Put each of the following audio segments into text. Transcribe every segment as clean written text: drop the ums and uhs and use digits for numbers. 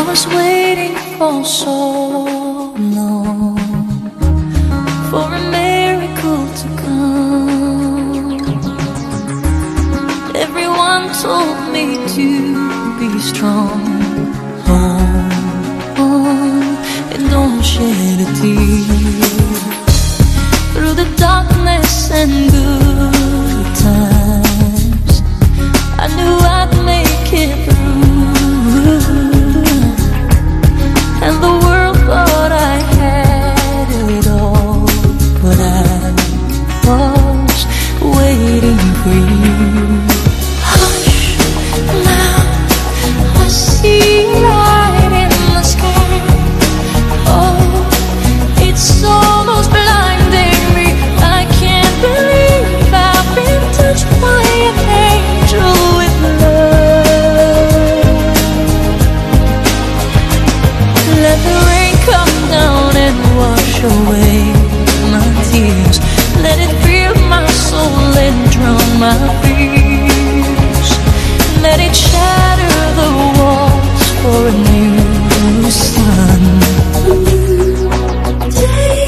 was waiting for so long for a miracle to come. Everyone told me to be strong. Hold on and don't shed a tear. Through the darkness and good times, I knew I'd make it through. And the world thought I had it all, but I was waiting for you. Hush, now I see light in the sky. Oh, it's almost blinding me. I can't believe I've been touched by an angel with love. Let the rain come down and wash away my tears. Let it fill my soul and drown my fears. Let it shatter the walls for a new sun. A new day.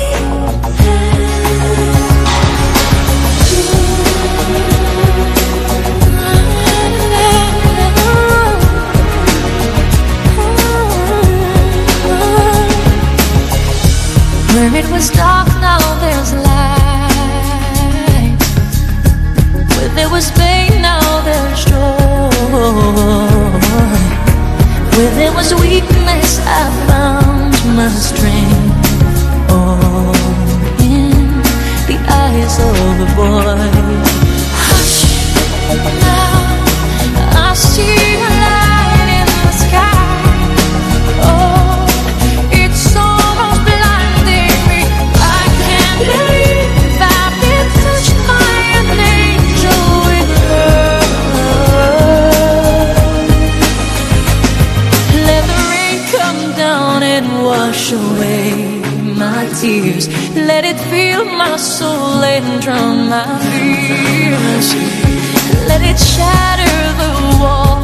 Where it was dark, now there's light. Where there was pain, now there's joy. Where there was weakness, I found my strength. All in the eyes of a boy. Hush, now I see a light in the sky. Oh, it's almost blinding me. I can't believe I've been touched by an angel with love. Let the rain come down and wash away my tears. Let it fill my soul and drown my fears. Let it shatter the wall